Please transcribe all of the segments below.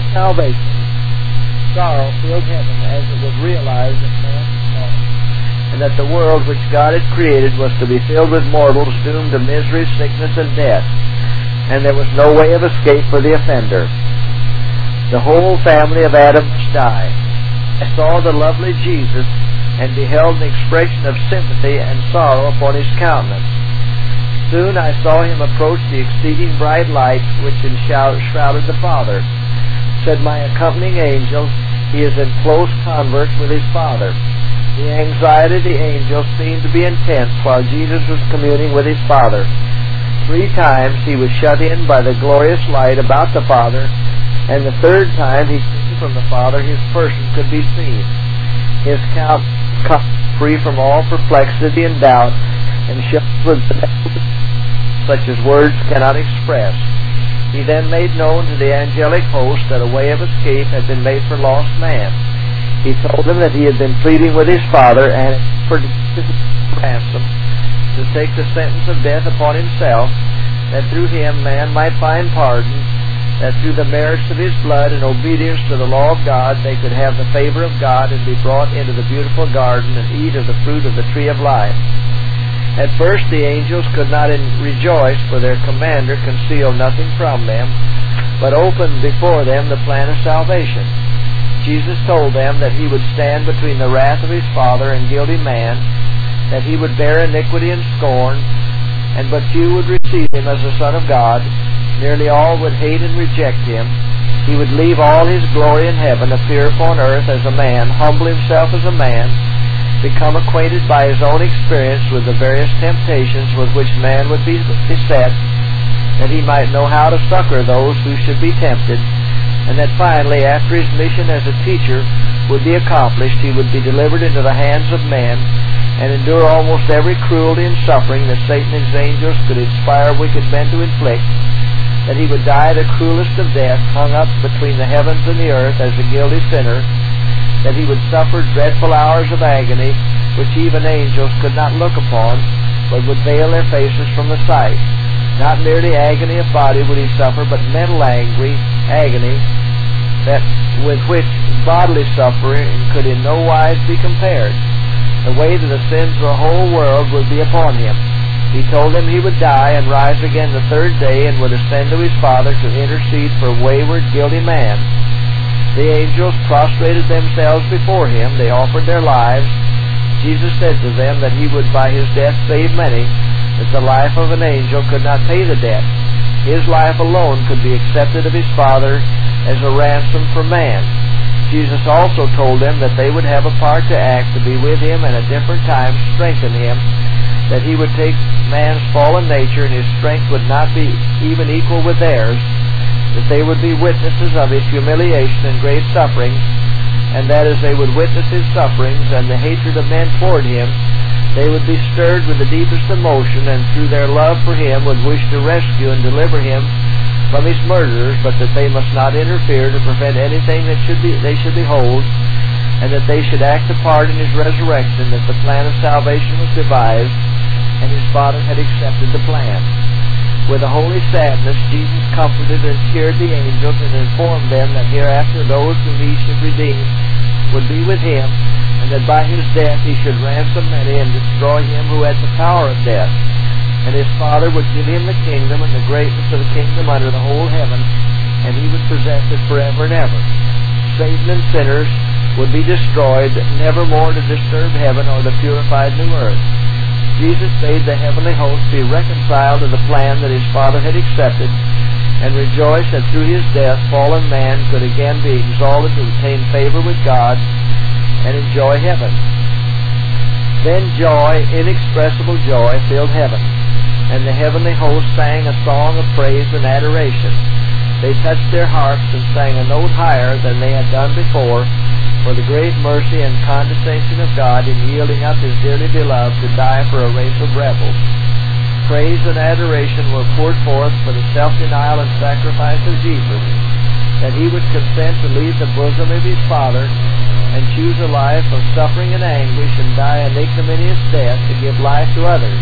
salvation, sorrow filled heaven as it was realized that man was lost, and that the world which God had created was to be filled with mortals doomed to misery, sickness, and death, and there was no way of escape for the offender. The whole family of Adam must die. I saw the lovely Jesus and beheld an expression of sympathy and sorrow upon his countenance. Soon I saw him approach the exceeding bright light which enshrouded the Father. Said my accompanying angel, he is in close converse with his Father. The anxiety of the angel seemed to be intense while Jesus was communing with his Father. 3 times he was shut in by the glorious light about the Father, and the 3rd time he took from the Father his person could be seen. His countenance free from all perplexity and doubt, and shone with such as words cannot express. He then made known to the angelic host that a way of escape had been made for lost man. He told them that he had been pleading with his Father and for ransom to take the sentence of death upon himself, that through him man might find pardon, that through the merits of his blood and obedience to the law of God they could have the favor of God and be brought into the beautiful garden and eat of the fruit of the tree of life. At first the angels could not rejoice, for their commander concealed nothing from them, but opened before them the plan of salvation. Jesus told them that he would stand between the wrath of his Father and guilty man, that he would bear iniquity and scorn, and but few would receive him as the Son of God. Nearly all would hate and reject him. He would leave all his glory in heaven, appear upon earth as a man, humble himself as a man, become acquainted by his own experience with the various temptations with which man would be beset, that he might know how to succor those who should be tempted, and that finally, after his mission as a teacher would be accomplished, he would be delivered into the hands of men and endure almost every cruelty and suffering that Satan and his angels could inspire wicked men to inflict, that he would die the cruelest of death, hung up between the heavens and the earth as a guilty sinner, that he would suffer dreadful hours of agony which even angels could not look upon, but would veil their faces from the sight. Not merely agony of body would he suffer, but mental agony, that with which bodily suffering could in no wise be compared. The weight of the sins of the whole world would be upon him. He told them he would die and rise again the 3rd day, and would ascend to his Father to intercede for wayward, guilty man. The angels prostrated themselves before him. They offered their lives. Jesus said to them that he would by his death save many, that the life of an angel could not pay the debt. His life alone could be accepted of his Father as a ransom for man. Jesus also told them that they would have a part to act, to be with him, and at different times strengthen him, that he would take man's fallen nature, and his strength would not be even equal with theirs, that they would be witnesses of his humiliation and great sufferings, and that as they would witness his sufferings and the hatred of men toward him, they would be stirred with the deepest emotion, and through their love for him would wish to rescue and deliver him from his murderers, but that they must not interfere to prevent anything that they should behold, and that they should act a part in his resurrection, that the plan of salvation was devised, and his Father had accepted the plan. With a holy sadness, Jesus comforted and cheered the angels, and informed them that hereafter those whom he should redeem would be with him, and that by his death he should ransom many and destroy him who had the power of death. And his Father would give him the kingdom and the greatness of the kingdom under the whole heaven, and he would possess it forever and ever. Satan and sinners would be destroyed, never more to disturb heaven or the purified new earth. Jesus bade the heavenly host be reconciled to the plan that his Father had accepted, and rejoice that through his death fallen man could again be exalted to obtain favor with God and enjoy heaven. Then joy, inexpressible joy, filled heaven, and the heavenly host sang a song of praise and adoration. They touched their harps and sang a note higher than they had done before, for the great mercy and condescension of God in yielding up his dearly beloved to die for a race of rebels. Praise and adoration were poured forth for the self-denial and sacrifice of Jesus, that he would consent to leave the bosom of his Father and choose a life of suffering and anguish and die an ignominious death to give life to others.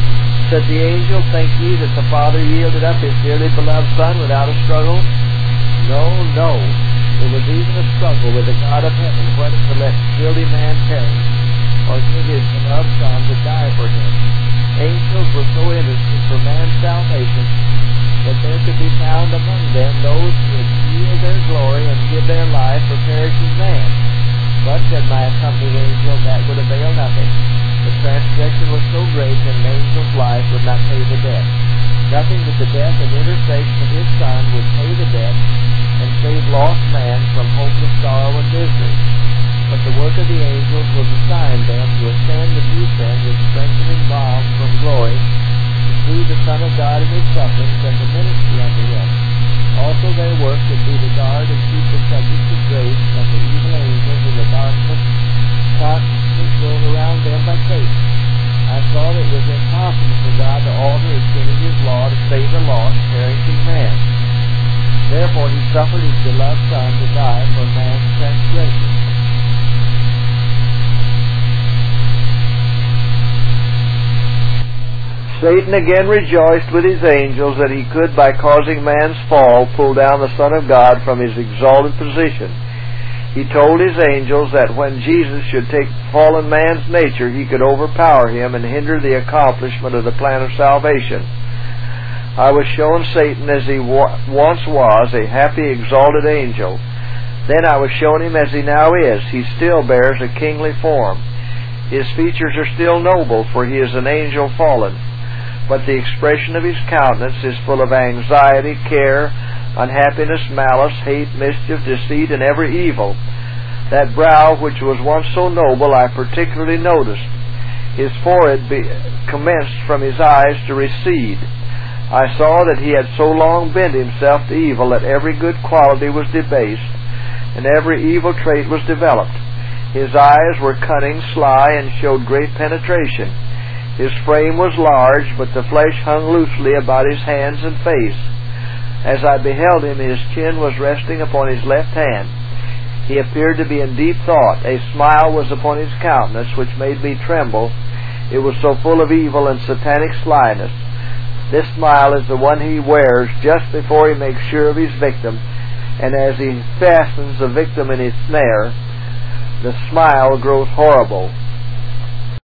Said the angel, think ye that the Father yielded up his dearly beloved Son without a struggle? No, no. There was even a struggle with the God of heaven whether to let guilty man perish or give his beloved Son to die for him. Angels were so interested for man's salvation that there could be found among them those who would yield their glory and give their life for perishing man. But, said my accompanying angel, that would avail nothing. The transgression was so great that an angel's life would not pay the debt. Nothing but the death and intercession of his Son would pay the debt and save lost man from hopeless sorrow and misery. But the work of the angels was assigned them to ascend and descend with strengthening balm from glory, to see the Son of God in his sufferings and to minister unto him. Also their work would be to guard and keep the subjects of grace from the evil angels in the darkness constantly thrown around them by Satan. I saw that it was impossible for God to alter his sin in his law to save the lost, perishing man. Therefore he suffered his beloved Son to die for man's transgression. Satan again rejoiced with his angels that he could, by causing man's fall, pull down the Son of God from his exalted position. He told his angels that when Jesus should take fallen man's nature, he could overpower him and hinder the accomplishment of the plan of salvation. I was shown Satan as he once was, a happy, exalted angel. Then I was shown him as he now is. He still bears a kingly form. His features are still noble, for he is an angel fallen. But the expression of his countenance is full of anxiety, care, unhappiness, malice, hate, mischief, deceit, and every evil. That brow, which was once so noble, I particularly noticed. His forehead commenced from his eyes to recede. I saw that he had so long bent himself to evil that every good quality was debased, and every evil trait was developed. His eyes were cunning, sly, and showed great penetration. His frame was large, but the flesh hung loosely about his hands and face. As I beheld him, his chin was resting upon his left hand. He appeared to be in deep thought. A smile was upon his countenance, which made me tremble. It was so full of evil and satanic slyness. This smile is the one he wears just before he makes sure of his victim, and as he fastens the victim in his snare, the smile grows horrible.